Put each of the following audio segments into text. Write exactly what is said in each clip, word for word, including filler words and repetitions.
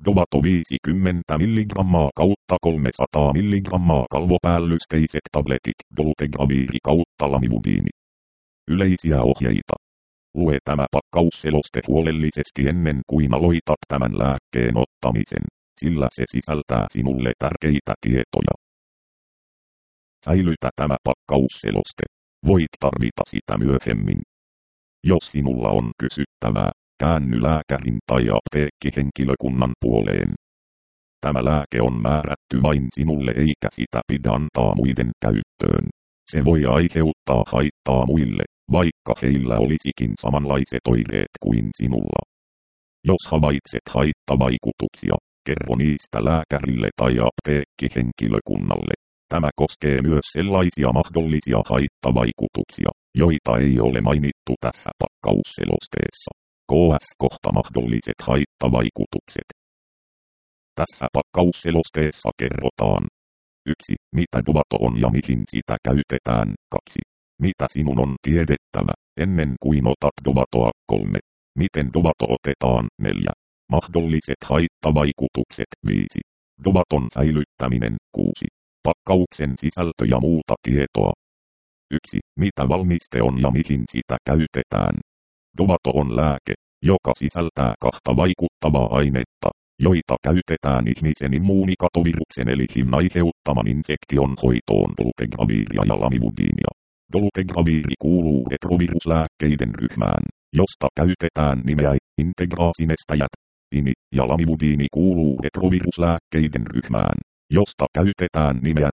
Dovato viisikymmentä milligrammaa kautta kolmesataa milligrammaa kalvopäällysteiset tabletit, dolutegraviiri kautta lamivudini. Yleisiä ohjeita. Lue tämä pakkausseloste huolellisesti ennen kuin aloitat tämän lääkkeen ottamisen, sillä se sisältää sinulle tärkeitä tietoja. Säilytä tämä pakkausseloste. Voit tarvita sitä myöhemmin. Jos sinulla on kysyttävää, käänny lääkärin tai apteekkihenkilökunnan puoleen. Tämä lääke on määrätty vain sinulle eikä sitä pidä antaa muiden käyttöön. Se voi aiheuttaa haittaa muille, vaikka heillä olisikin samanlaiset oireet kuin sinulla. Jos havaitset haittavaikutuksia, kerro niistä lääkärille tai apteekkihenkilökunnalle. Tämä koskee myös sellaisia mahdollisia haittavaikutuksia, joita ei ole mainittu tässä pakkausselosteessa. K S kohta mahdolliset haittavaikutukset. Tässä pakkausselosteessa kerrotaan. yksi. Mitä Dovato on ja mihin sitä käytetään. kaksi. Mitä sinun on tiedettävä, ennen kuin otat Dovatoa. kolme. Miten Dovato otetaan. neljä. Mahdolliset haittavaikutukset. viisi. Dovaton säilyttäminen. kuusi. Pakkauksen sisältö ja muuta tietoa. yksi. Mitä valmiste on ja mihin sitä käytetään. Dovato on lääke, joka sisältää kahta vaikuttavaa ainetta, joita käytetään ihmisen immuunikatoviruksen eli H I V:n aiheuttaman infektion hoitoon dolutegraviiria ja lamivudinia. Dolutegraviiri kuuluu retroviruslääkkeiden ryhmään, josta käytetään nimeä integraasinestäjät. I N I ja lamivudiini kuuluu retroviruslääkkeiden ryhmään, josta käytetään nimeä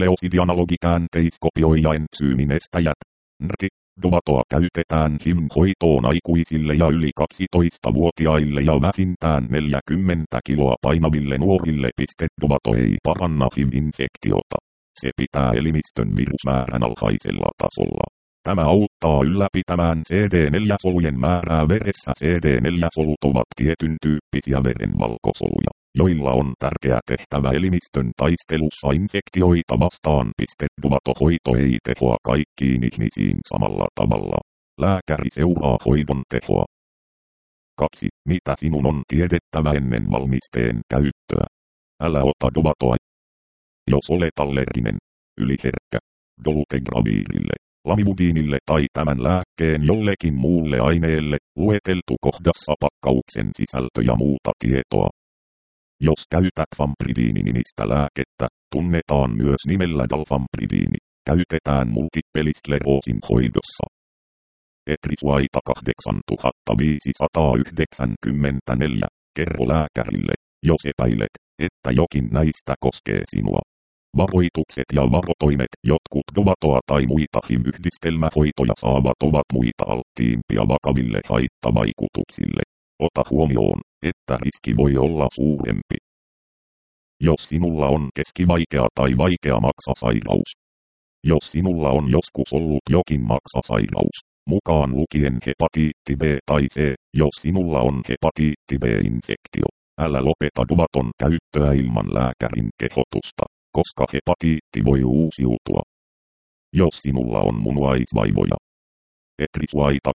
nukleosidianalogikäänteiskopioija-entsyyminestäjät. N R T I. Dovatoa käytetään H I V:n hoitoon aikuisille ja yli kaksitoistavuotiaille ja vähintään neljäkymmentä kiloa painaville nuorille. Dovato ei paranna H I V-infektiota. Se pitää elimistön virusmäärän alhaisella tasolla. Tämä auttaa ylläpitämään C D neljä-solujen määrää veressä. C D neljä-solut ovat tietyn tyyppisiä verenvalkosoluja, joilla on tärkeä tehtävä elimistön taistelussa infektioita vastaan. Dovato-hoito ei tehoa kaikkiin ihmisiin samalla tavalla. Lääkäri seuraa hoidon tehoa. kaksi. Mitä sinun on tiedettävä ennen valmisteen käyttöä? Älä ota Dovatoa, jos olet allerginen, yliherkkä, dolutegraviirille, lamivudiinille tai tämän lääkkeen jollekin muulle aineelle. Lueteltu kohdassa pakkauksen sisältö ja muuta tietoa. Jos käytät fampridiini-nimistä lääkettä, tunnetaan myös nimellä dalfampridiini, käytetään multipeliskleroosin hoidossa. Etrisuaita kahdeksantuhattaviisisataayhdeksänkymmentäneljä. Kerro lääkärille, jos epäilet, että jokin näistä koskee sinua. Varoitukset ja varotoimet. Jotkut Dovatoa tai muita H I V-yhdistelmähoitoja saavat ovat muita alttiimpia vakaville haittavaikutuksille. Ota huomioon, että riski voi olla suurempi. Jos sinulla on keskivaikea tai vaikea maksasairaus. Jos sinulla on joskus ollut jokin maksasairaus, mukaan lukien hepatiitti B tai C, jos sinulla on hepatiitti B-infektio, älä lopeta Dovaton käyttöä ilman lääkärin kehotusta, koska hepatiitti voi uusiutua. Jos sinulla on munuaisvaivoja. Etrisuaita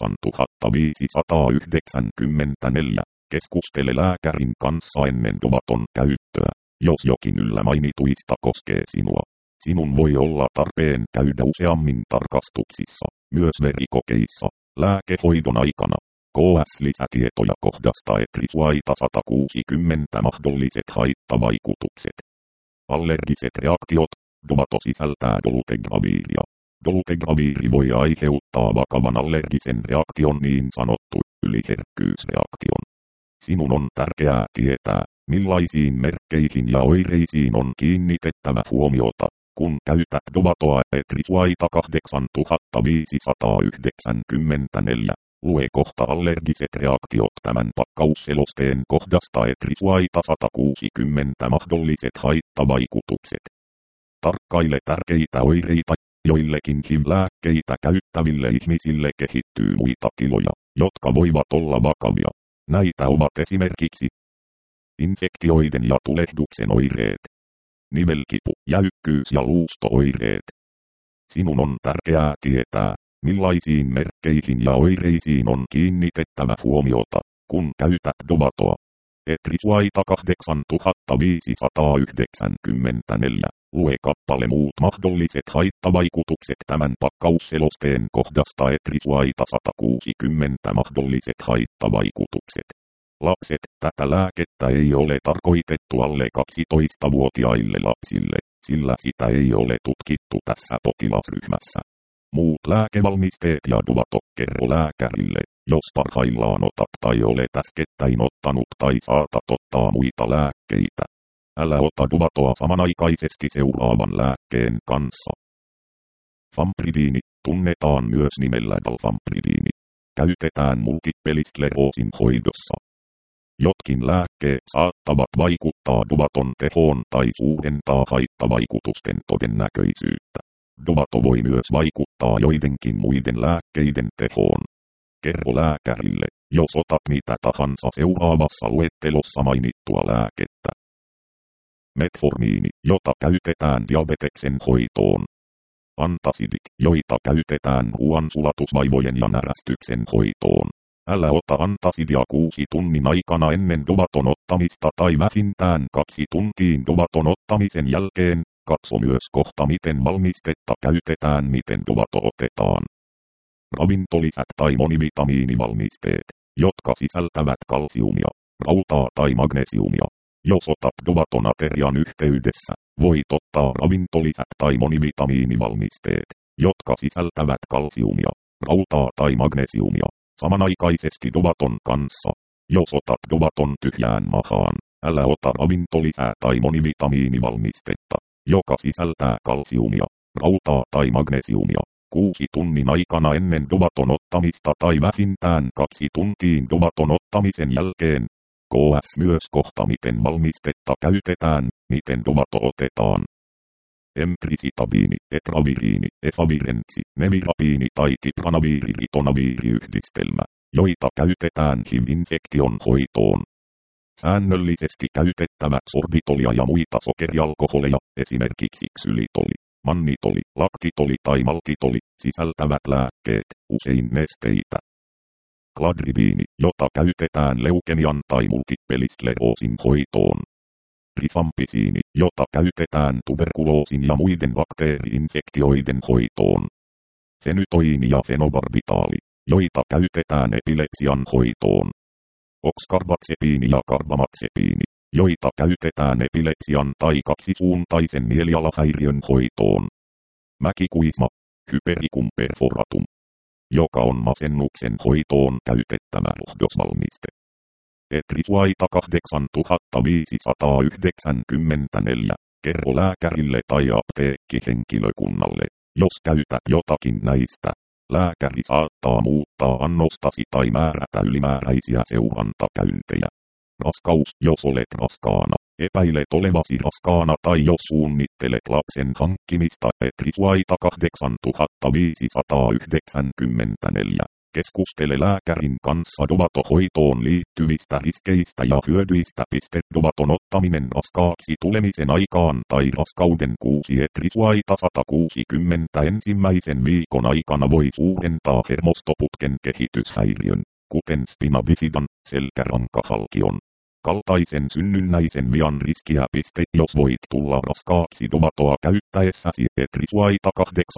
kahdeksantuhattaviisisataayhdeksänkymmentäneljä. Keskustele lääkärin kanssa ennen Dovaton käyttöä, jos jokin yllä mainituista koskee sinua. Sinun voi olla tarpeen käydä useammin tarkastuksissa, myös verikokeissa, lääkehoidon aikana. K S-lisätietoja kohdasta Etrisuaita sata kuusikymmentä. Mahdolliset haittavaikutukset. Allergiset reaktiot. Dovato sisältää dolutegraviiria. Dolutegraviiri voi aiheuttaa vakavan allergisen reaktion, niin sanottu yliherkkyysreaktion. Sinun on tärkeää tietää, millaisiin merkkeihin ja oireisiin on kiinnitettävä huomiota, kun käytät Dovatoa. Etrisuaita kahdeksantuhattaviisisataayhdeksänkymmentäneljä. Lue kohta allergiset reaktiot tämän pakkausselosteen kohdasta Etrisuaita sata kuusikymmentä. Mahdolliset haittavaikutukset. Tarkkaile tärkeitä oireita. Joillekin H I V-lääkkeitä käyttäville ihmisille kehittyy muita tiloja, jotka voivat olla vakavia. Näitä ovat esimerkiksi infektioiden ja tulehduksen oireet, nivelkipu, jäykkyys ja luusto-oireet. Sinun on tärkeää tietää, millaisiin merkkeihin ja oireisiin on kiinnitettävä huomiota, kun käytät Dovatoa. Etrisuaita kahdeksantuhattaviisisataayhdeksänkymmentäneljä. Lue kappale muut mahdolliset haittavaikutukset tämän pakkausselosteen kohdasta Etrisuaita sata kuusikymmentä mahdolliset haittavaikutukset. Lapset, tätä lääkettä ei ole tarkoitettu alle kaksitoistavuotiaille lapsille, sillä sitä ei ole tutkittu tässä potilasryhmässä. Muut lääkevalmisteet ja Duvato, kerro lääkärille, jos parhaillaan otat tai olet äskettäin ottanut tai saatat ottaa muita lääkkeitä. Älä ota Duvatoa samanaikaisesti seuraavan lääkkeen kanssa. Fampridiini, tunnetaan myös nimellä dalfampridiini. Käytetään multipeliskleroosin hoidossa. Jotkin lääkkeet saattavat vaikuttaa Duvaton tehoon tai suurentaa haittavaikutusten todennäköisyyttä. Duvato voi myös vaikuttaa joidenkin muiden lääkkeiden tehoon. Kerro lääkärille, jos otat mitä tahansa seuraavassa luettelossa mainittua lääkettä. Metformiini, jota käytetään diabeteksen hoitoon. Antasidit, joita käytetään ruoansulatusvaivojen ja närästyksen hoitoon. Älä ota antasidia kuusi tunnin aikana ennen Duvaton ottamista tai vähintään kaksi tuntiin Duvaton ottamisen jälkeen. Katso myös kohta miten valmistetta käytetään miten Duvato otetaan. Ravintolisät tai monivitamiinivalmisteet, jotka sisältävät kalsiumia, rautaa tai magnesiumia. Jos otat Duvaton aterian yhteydessä, voit ottaa ravintolisät tai monivitamiinivalmisteet, jotka sisältävät kalsiumia, rautaa tai magnesiumia, samanaikaisesti Duvaton kanssa. Jos otat Duvaton tyhjään mahaan, älä ota ravintolisää tai monivitamiinivalmistetta, joka sisältää kalsiumia, rautaa tai magnesiumia, kuusi tunnin aikana ennen Duvaton ottamista tai vähintään kaksi tuntiin Duvaton ottamisen jälkeen. Ks myös kohta miten valmistetta käytetään, miten Duvato otetaan. Emtricitabiini, etraviriini, efavirenssi, nevirapiini tai tipranaviiri-ritonaviiri-yhdistelmä, joita käytetään H I V-infektion hoitoon. Säännöllisesti käytettävät sorbitolia ja muita sokerialkoholeja, esimerkiksi ksylitoli, mannitoli, laktitoli tai maltitoli, sisältävät lääkkeet, usein nesteitä. Kladriviini, jota käytetään leukemian tai multipeliskleroosin hoitoon. Rifampisiini, jota käytetään tuberkuloosin ja muiden bakteeri-infektioiden hoitoon. Fenytoiini ja fenobarbitaali, joita käytetään epilepsian hoitoon. Oxcarbazepini ja carbamazepini, joita käytetään epilepsian tai kaksisuuntaisen mielialahäiriön hoitoon. Mäkikuisma, hypericum perforatum, joka on masennuksen hoitoon käytettävä rohdosvalmiste. Etrisuaita kahdeksantuhattaviisisataayhdeksänkymmentäneljä, kerro lääkärille tai apteekkihenkilökunnalle, jos käytät jotakin näistä. Lääkäri saattaa muuttaa annostasi tai määrätä ylimääräisiä seurantakäyntejä. Raskaus, jos olet raskaana, epäilet olevasi raskaana tai jos suunnittelet lapsen hankkimista. Etrisuaita kahdeksantuhattaviisisataayhdeksänkymmentäneljä. Keskustele lääkärin kanssa Duvato-hoitoon liittyvistä riskeistä ja hyödyistä. Duvaton ottaminen raskaaksi tulemisen aikaan tai raskauden kuusi. Etrisuaita sata kuusikymmentä ensimmäisen viikon aikana voi suurentaa hermostoputken kehityshäiriön, kuten spina bifidan, selkärankahalkion kaltaisen synnynnäisen vian riskiä. Jos voit tulla raskaaksi Duvatoa käyttäessäsi. Etrisuaita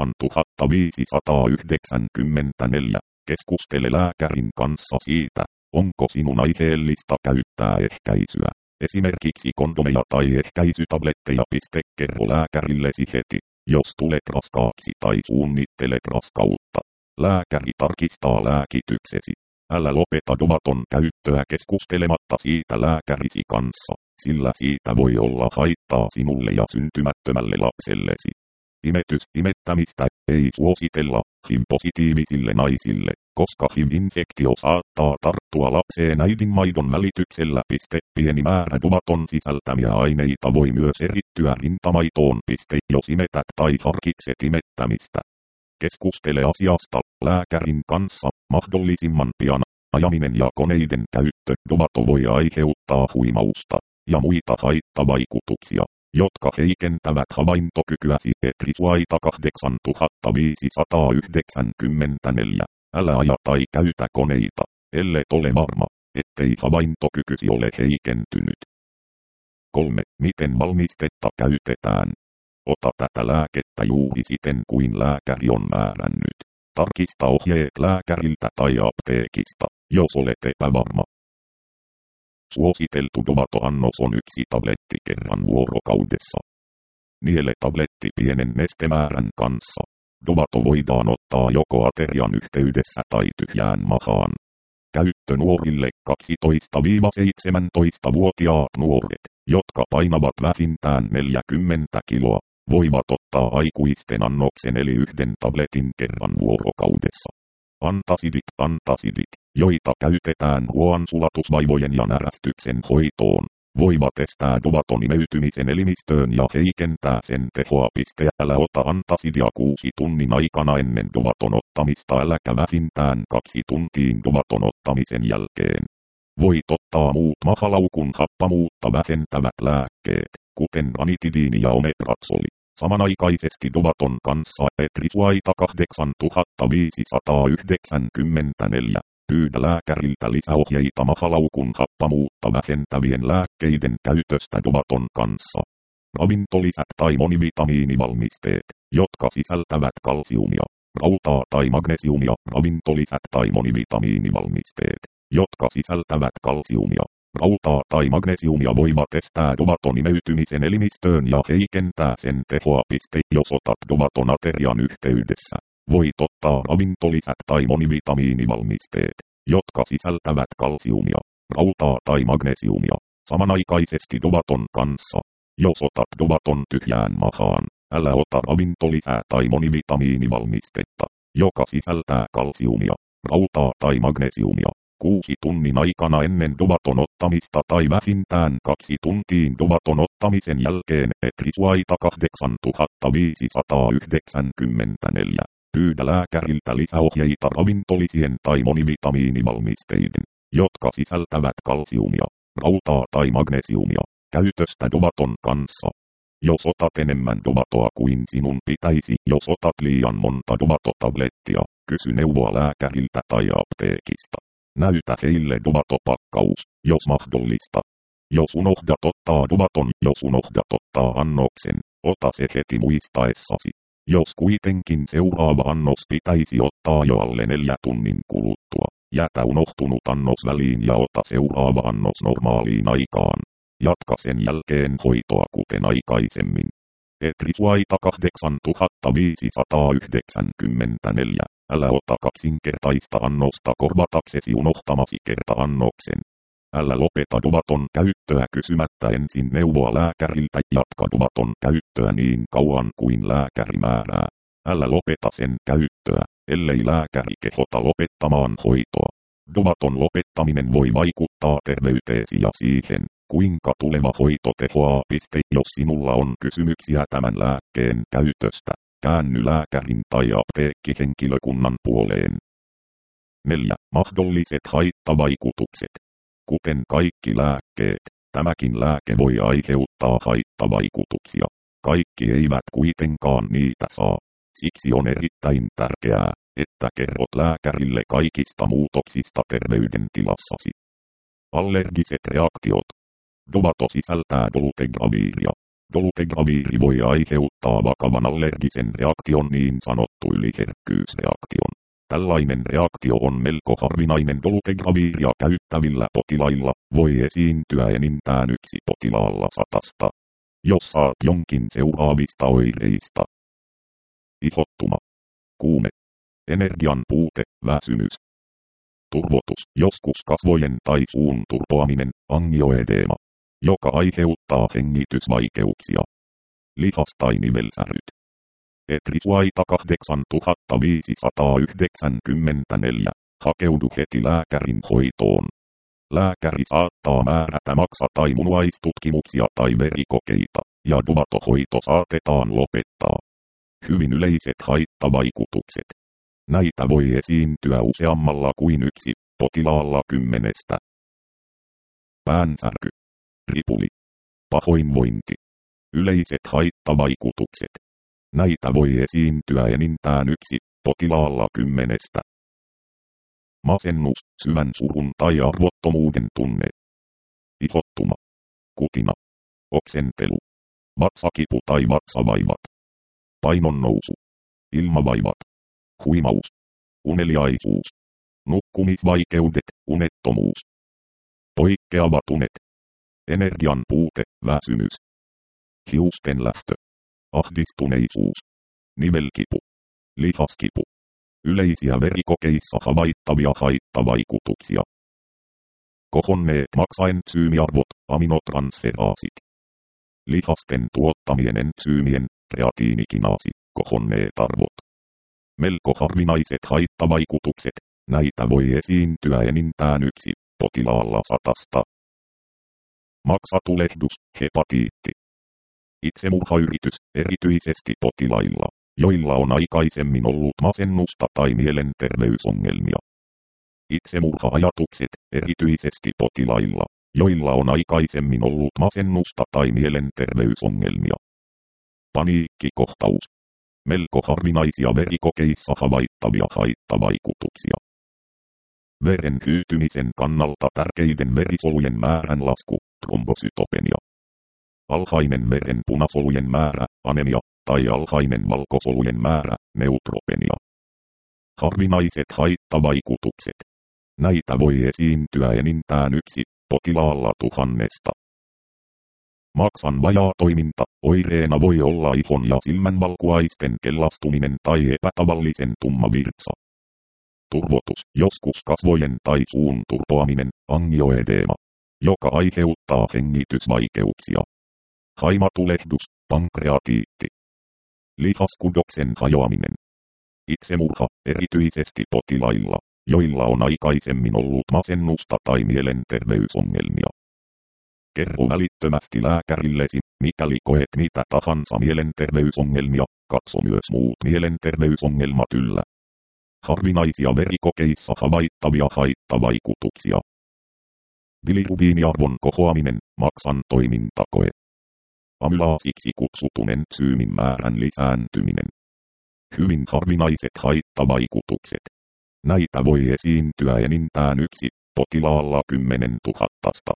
kahdeksantuhattaviisisataayhdeksänkymmentäneljä. Keskustele lääkärin kanssa siitä, onko sinun aiheellista käyttää ehkäisyä, esimerkiksi kondomeja tai ehkäisytabletteja. Kerro lääkärillesi heti, jos tulet raskaaksi tai suunnittelet raskautta. Lääkäri tarkistaa lääkityksesi. Älä lopeta Duvaton käyttöä keskustelematta siitä lääkärisi kanssa, sillä siitä voi olla haittaa sinulle ja syntymättömälle lapsellesi. Imetys, imettämistä ei suositella H I V-positiivisille naisille, koska H I V-infektio saattaa tarttua lapseen äidinmaidon välityksellä. Pieni määrä Duvaton sisältämiä aineita voi myös erittyä rintamaitoon. Jos imetät tai harkitset imettämistä. Keskustele asiasta lääkärin kanssa mahdollisimman pian. Ajaminen ja koneiden käyttö. Duvato voi aiheuttaa huimausta ja muita haittavaikutuksia, jotka heikentävät havaintokykyäsi. Etrisuaita kahdeksantuhattaviisisataayhdeksänkymmentäneljä. Älä aja tai käytä koneita, ellet ole varma, ettei havaintokykysi ole heikentynyt. kolme. Miten valmistetta käytetään? Ota tätä lääkettä juuri siten kuin lääkäri on määrännyt. Tarkista ohjeet lääkäriltä tai apteekista, jos olet epävarma. Suositeltu Dovato-annos on yksi tabletti kerran vuorokaudessa. Niele tabletti pienen nestemäärän kanssa. Dovato voidaan ottaa joko aterian yhteydessä tai tyhjään mahaan. Käyttö nuorille kaksitoista–seitsemäntoista-vuotiaat nuoret, jotka painavat vähintään neljäkymmentä kiloa, voivat ottaa aikuisten annoksen eli yhden tabletin kerran vuorokaudessa. Antasidit, antasidit, joita käytetään ruoansulatusvaivojen ja närästyksen hoitoon, voivat estää Dovaton imeytymisen elimistöön ja heikentää sen tehoa. Älä ota antasidia kuusi tunnin aikana ennen Dovaton ottamista, äläkä vähintään kaksi tuntiin Dovaton ottamisen jälkeen. Voit ottaa muut mahalaukun happamuutta vähentävät lääkkeet, kuten ranitidiini ja omeprazoli, samanaikaisesti Dovaton kanssa. Etrisuaita kahdeksantuhattaviisisataayhdeksänkymmentäneljä. Pyydä lääkäriltä lisäohjeita mahalaukun happamuutta vähentävien lääkkeiden käytöstä Dovaton kanssa. Ravintolisät tai monivitamiinivalmisteet, jotka sisältävät kalsiumia, rautaa tai magnesiumia. Ravintolisät tai monivitamiinivalmisteet, jotka sisältävät kalsiumia, rautaa tai magnesiumia voivat estää Dovaton imeytymisen elimistöön ja heikentää sen tehoa. Jos otat Dovaton aterian yhteydessä, voit ottaa ravintolisät tai monivitamiinivalmisteet, jotka sisältävät kalsiumia, rautaa tai magnesiumia, samanaikaisesti Dovaton kanssa. Jos otat Dovaton tyhjään mahaan, älä ota ravintolisää tai monivitamiinivalmistetta, joka sisältää kalsiumia, rautaa tai magnesiumia, kuusi tunnin aikana ennen Dovaton ottamista tai vähintään kaksi tuntiin Dovaton ottamisen jälkeen. Etrisuaita kahdeksantuhattaviisisataayhdeksänkymmentäneljä. Pyydä lääkäriltä lisäohjeita ravintolisien tai monivitamiinivalmisteiden, jotka sisältävät kalsiumia, rautaa tai magnesiumia, käytöstä Dovaton kanssa. Jos otat enemmän Dovatoa kuin sinun pitäisi, jos otat liian monta Dovato-tablettia, kysy neuvoa lääkäriltä tai apteekista. Näytä heille Dovato-pakkaus, jos mahdollista. Jos unohdat ottaa Dovaton, jos unohdat ottaa annoksen, ota se heti muistaessasi. Jos kuitenkin seuraava annos pitäisi ottaa jo alle neljä tunnin kuluttua, jätä unohtunut annos väliin ja ota seuraava annos normaaliin aikaan. Jatka sen jälkeen hoitoa kuten aikaisemmin. Etrisuaita kahdeksantuhattaviisisataayhdeksänkymmentäneljä. Älä ota kaksinkertaista annosta korvataksesi unohtamasi kerta-annoksen. Älä lopeta Dovaton käyttöä kysymättä ensin neuvoa lääkäriltä. Jatka Dovaton käyttöä niin kauan kuin lääkäri määrää. Älä lopeta sen käyttöä, ellei lääkäri kehota lopettamaan hoitoa. Dovaton lopettaminen voi vaikuttaa terveyteesi ja siihen, kuinka tuleva hoito tehoaa. Jos sinulla on kysymyksiä tämän lääkkeen käytöstä, käänny lääkärin tai apteekkihenkilökunnan puoleen. neljä. Mahdolliset haittavaikutukset. Kuten kaikki lääkkeet, tämäkin lääke voi aiheuttaa haittavaikutuksia. Kaikki eivät kuitenkaan niitä saa. Siksi on erittäin tärkeää, että kerrot lääkärille kaikista muutoksista terveydentilassasi. Allergiset reaktiot. Dovato sisältää dolutegraviiria. Dolutegraviiri voi aiheuttaa vakavan allergisen reaktion, niin sanottu yliherkkyysreaktion. Tällainen reaktio on melko harvinainen. Dolutegraviiria käyttävillä potilailla voi esiintyä enintään yksi potilaalla satasta. Jos saat jonkin seuraavista oireista: ihottuma, kuume, energian puute, väsymys, turvotus, joskus kasvojen tai suun turpoaminen, angioedeema, joka aiheuttaa hengitysvaikeuksia, lihas- tai nivelsäryt. Etrisuaita kahdeksantuhattaviisisataayhdeksänkymmentäneljä. Hakeudu heti lääkärin hoitoon. Lääkäri saattaa määrätä maksa- tai munuaistutkimuksia tai verikokeita, ja Dovato-hoito saatetaan lopettaa. Hyvin yleiset haittavaikutukset. Näitä voi esiintyä useammalla kuin yksi potilaalla kymmenestä. Päänsärky, ripuli, pahoinvointi. Yleiset haittavaikutukset. Näitä voi esiintyä enintään yksi potilaalla kymmenestä. masennus, syvän surun tai arvottomuuden tunne. Ihottuma, kutina, oksentelu, vatsakipu tai vatsavaivat, painonnousu, ilmavaivat, huimaus, uneliaisuus, nukkumisvaikeudet, unettomuus, poikkeavat unet, energian puute, väsymys, hiusten lähtö, ahdistuneisuus, nivelkipu, lihaskipu, yleisiä verikokeissa havaittavia haittavaikutuksia, kohonneet maksaentsyymiarvot, aminotransferaasit, lihasten tuottamien entsyymien, kreatiinikinaasi, kohonneet arvot. Melko harvinaiset haittavaikutukset, näitä voi esiintyä enintään yksi potilaalla satasta. Maksatulehdus, hepatiitti. Itsemurhayritys, erityisesti potilailla, joilla on aikaisemmin ollut masennusta tai mielenterveysongelmia. Itsemurha-ajatukset, erityisesti potilailla, joilla on aikaisemmin ollut masennusta tai mielenterveysongelmia. Paniikkikohtaus. Melko harvinaisia verikokeissa havaittavia haittavaikutuksia. Veren hyytymisen kannalta tärkeiden verisolujen määrän lasku, trombosytopenia. Alhainen veren punasolujen määrä, anemia, tai alhainen valkosolujen määrä, neutropenia. Harvinaiset haittavaikutukset. Näitä voi esiintyä enintään yksi potilaalla tuhannesta. Maksan vajaa toiminta, oireena voi olla ihon ja silmänvalkuaisten kellastuminen tai epätavallisen tumma virtsa. Turvotus, joskus kasvojen tai suun turpoaminen, angioedeema, joka aiheuttaa hengitysvaikeuksia. Haimatulehdus, pankreatiitti. Lihaskudoksen hajoaminen. Itsemurha, erityisesti potilailla, joilla on aikaisemmin ollut masennusta tai mielenterveysongelmia. Kerro välittömästi lääkärillesi, mikäli koet mitä tahansa mielenterveysongelmia, katso myös muut mielenterveysongelmat yllä. Harvinaisia verikokeissa havaittavia haittavaikutuksia. Bilirubiiniarvon kohoaminen, maksan toimintakoe. Amylaasiksi kutsutun entsyymin määrän lisääntyminen. Hyvin harvinaiset haittavaikutukset. Näitä voi esiintyä enintään yksi potilaalla kymmenen tuhattasta.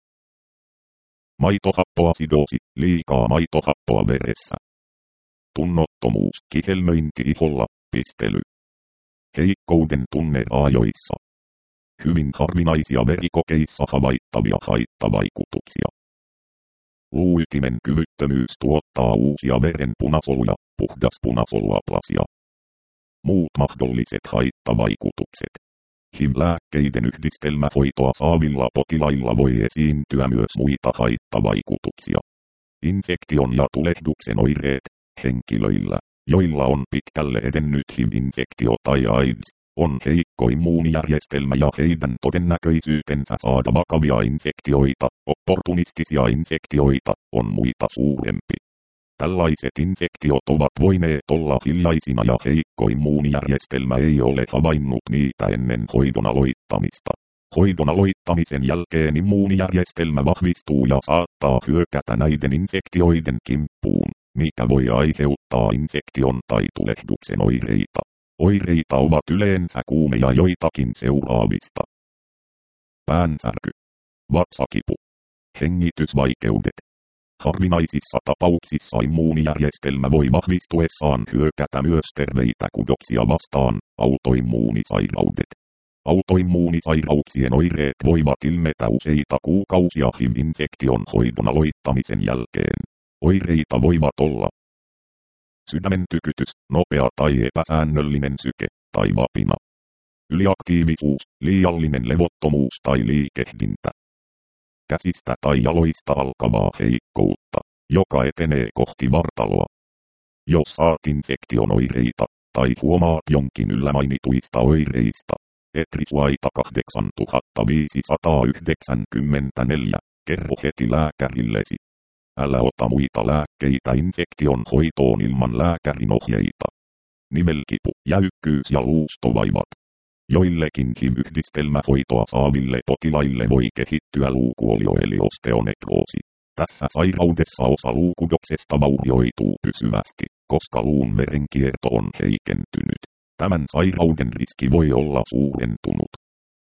Maitohappoasidoosi, liikaa maitohappoa veressä. Tunnottomuus, kihelmöinti iholla, pistely. Heikkouden tunne aajoissa. Hyvin harvinaisia verikokeissa havaittavia haittavaikutuksia. Luuytimen kyvyttömyys tuottaa uusia veren punasoluja, puhdas punasoluaplasia. Muut mahdolliset haittavaikutukset. H I V-lääkkeiden yhdistelmähoitoa saavilla potilailla voi esiintyä myös muita haittavaikutuksia. Infektion ja tulehduksen oireet, henkilöillä, joilla on pitkälle edennyt H I V-infektio tai AIDS, on heikko immuunijärjestelmä ja heidän todennäköisyytensä saada vakavia infektioita, opportunistisia infektioita, on muita suurempi. Tällaiset infektiot ovat voineet olla hiljaisina ja heikko immuunijärjestelmä ei ole havainnut niitä ennen hoidon aloittamista. Hoidon aloittamisen jälkeen immuunijärjestelmä vahvistuu ja saattaa hyökätä näiden infektioiden kimppuun, mikä voi aiheuttaa infektion tai tulehduksen oireita. Oireita ovat yleensä kuume ja joitakin seuraavista. Päänsärky, vatsakipu, hengitysvaikeudet. Harvinaisissa tapauksissa immuunijärjestelmä voi vahvistuessaan hyökätä myös terveitä kudoksia vastaan, autoimmuunisairaudet. Autoimmuunisairauksien oireet voivat ilmetä useita kuukausia H I V-infektion hoidon aloittamisen jälkeen. Oireita voivat olla sydämen tykytys, nopea tai epäsäännöllinen syke, tai vapina. Yliaktiivisuus, liiallinen levottomuus tai liikehdintä. Käsistä tai jaloista alkavaa heikkoutta, joka etenee kohti vartaloa. Jos saat infektion oireita, tai huomaat jonkin yllä mainituista oireista, Etrisuaita kahdeksantuhattaviisisataayhdeksänkymmentäneljä, kerro heti lääkärillesi. Älä ota muita lääkkeitä infektion hoitoon ilman lääkärin ohjeita. Nivelkipu, jäykkyys ja luustovaivat. Joillekin H I V-yhdistelmähoitoa saaville potilaille voi kehittyä luukuolio eli osteonekroosi. Tässä sairaudessa osa luukudoksesta vaurioituu pysyvästi, koska luun verenkierto on heikentynyt. Tämän sairauden riski voi olla suurentunut.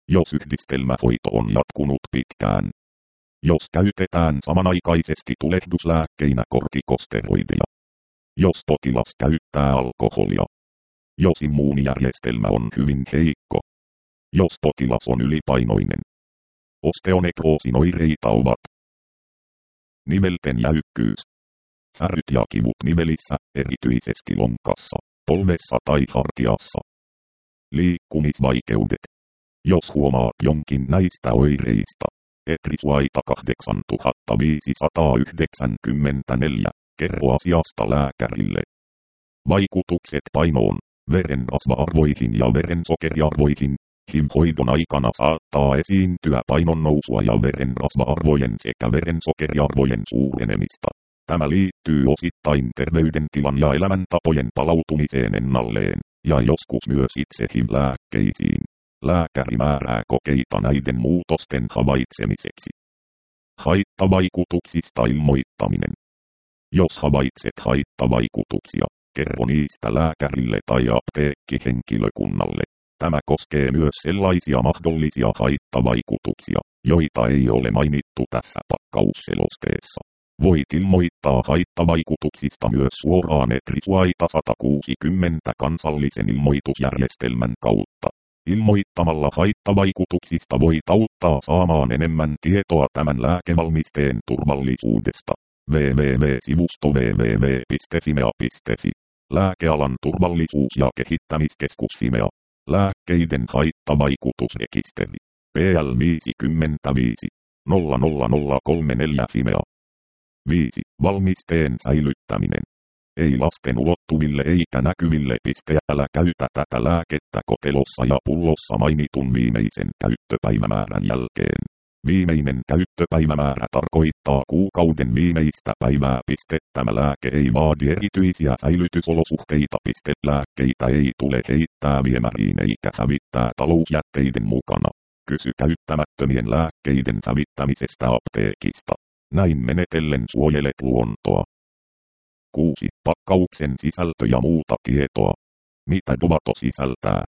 jos yhdistelmähoito on jatkunut pitkään. Jos käytetään samanaikaisesti tulehduslääkkeinä kortikosteroideja. Jos potilas käyttää alkoholia. Jos immuunijärjestelmä on hyvin heikko. Jos potilas on ylipainoinen. Osteonekroosin oireita ovat nivelten jäykkyys, säryt ja kivut nivelissä, erityisesti lonkassa, polvessa tai hartiassa. Liikkumisvaikeudet. Jos huomaat jonkin näistä oireista, Etrisuaita kahdeksantuhattaviisisataayhdeksänkymmentäneljä, kerro asiasta lääkärille. Vaikutukset painoon, verenrasva-arvoihin ja verensokeriarvoihin. H I V-hoidon aikana saattaa esiintyä painon nousua ja verenrasva-arvojen sekä verensokeriarvojen suurenemista. Tämä liittyy osittain terveydentilan ja elämäntapojen palautumiseen ennalleen, ja joskus myös itse H I V-lääkkeisiin. Lääkäri määrää kokeita näiden muutosten havaitsemiseksi. Haittavaikutuksista ilmoittaminen. Jos havaitset haittavaikutuksia, kerro niistä lääkärille tai apteekkihenkilökunnalle. Tämä koskee myös sellaisia mahdollisia haittavaikutuksia, joita ei ole mainittu tässä pakkausselosteessa. Voit ilmoittaa haittavaikutuksista myös suoraan Etrisuaita sata kuusikymmentä kansallisen ilmoitusjärjestelmän kautta. Ilmoittamalla haittavaikutuksista voit auttaa saamaan enemmän tietoa tämän lääkevalmisteen turvallisuudesta. www-sivusto www piste fimea piste fi. Lääkealan turvallisuus- ja kehittämiskeskus Fimea. Lääkkeiden haittavaikutusrekisteri. P L viisikymmentäviisi nolla nolla nolla kolme neljä Fimea. viisi. Valmisteen säilyttäminen. Ei lasten ulottuville eikä näkyville piste. Älä käytä tätä lääkettä kotelossa ja pullossa mainitun viimeisen käyttöpäivämäärän jälkeen. Viimeinen käyttöpäivämäärä tarkoittaa kuukauden viimeistä päivää. Piste. Tämä lääke ei vaadi erityisiä säilytysolosuhteita. Piste. Lääkkeitä ei tule heittää viemäriin eikä hävittää talousjätteiden mukana. Kysy käyttämättömien lääkkeiden hävittämisestä apteekista. Näin menetellen suojelet luontoa. kuusi. Pakkauksen sisältö ja muuta tietoa. Mitä Dovato sisältää?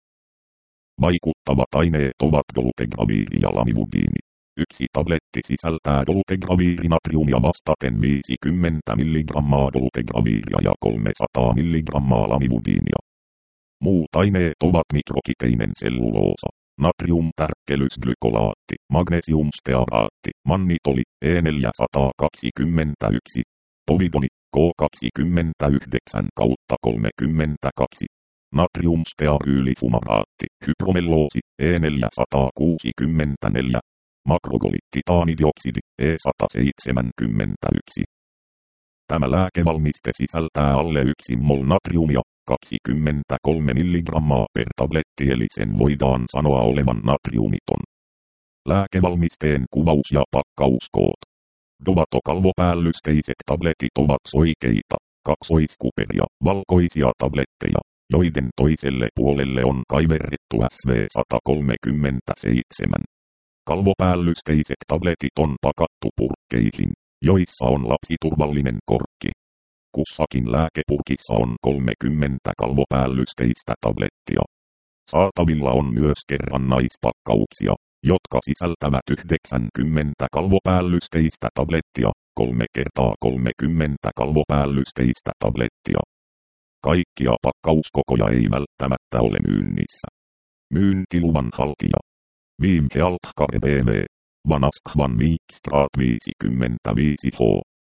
Vaikuttavat aineet ovat dolutegraviiri ja lamivudiini. Yksi tabletti sisältää dolutegraviirinatriumia vastaten viisikymmentä milligrammaa dolutegraviiria ja kolmesataa milligrammaa lamivudiinia. Muut aineet ovat mikrokiteinen selluloosa, natriumtärkkelysglykolaatti, magnesiumstearaatti, mannitoli, E neljäsataakaksikymmentäyksi, povidoni, K kaksikymmentäyhdeksän kolmekymmentäkaksi. NatriumstearyyliFumaraatti, hypromelloosi, E neljäsataakuusikymmentäneljä, makrogolittitaanidioksidi, E sata seitsemänkymmentäyksi. Tämä lääkevalmiste sisältää alle yksi mol natriumia, kaksikymmentäkolme milligrammaa per tabletti, eli sen voidaan sanoa olevan natriumiton. Lääkevalmisteen kuvaus ja pakkauskoot. Dovato kalvopäällysteiset tabletit ovat soikeita, kaksoiskuperia, valkoisia tabletteja, joiden toiselle puolelle on kaiverrettu S V sata kolmekymmentäseitsemän. Kalvopäällysteiset tabletit on pakattu purkkeihin, joissa on lapsiturvallinen korkki. Kussakin lääkepurkissa on kolmekymmentä kalvopäällysteistä tablettia. Saatavilla on myös kerrannaispakkauksia, jotka sisältävät yhdeksänkymmentä kalvopäällysteistä tablettia, kolme kertaa kolmekymmentä kalvopäällysteistä tablettia. Kaikkia pakkauskokoja ei välttämättä ole myynnissä. Myyntiluvan haltija. Viimhealtkare B V. Vanaskvan Viikstraat viisikymmentäviisi H.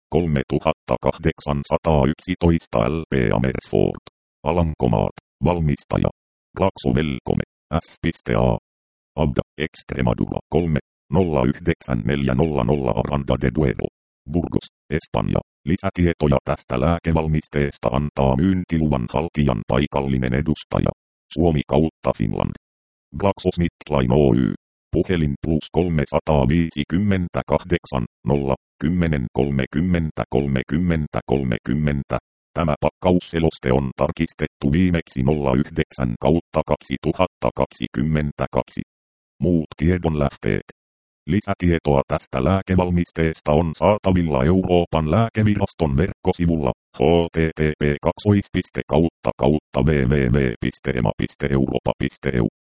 kolmetuhattakahdeksansataayksitoista L P Amersfoort. Alankomaat. Valmistaja. Glaxo Velcome. S A. Avda. Extremadura kolme nolla yhdeksän neljä nolla nolla Aranda de Duero. Burgos, Espanja. Lisätietoja tästä lääkevalmisteesta antaa myyntiluvan haltijan paikallinen edustaja. Suomi kautta Finland. GlaxoSmithKline Oy. Puhelin plus kolmesataaviisikymmentäkahdeksan nolla kymmenen kolmekymmentä kolmekymmentä kolmekymmentä. Tämä pakkausseloste on tarkistettu viimeksi nolla yhdeksän kautta kaksituhattakaksikymmentäkaksi. Muut tiedonlähteet. Lisätietoa tästä lääkevalmisteesta on saatavilla Euroopan lääkeviraston verkkosivulla h t t p kaksi kautta kautta w w w piste e m a piste europa piste e u.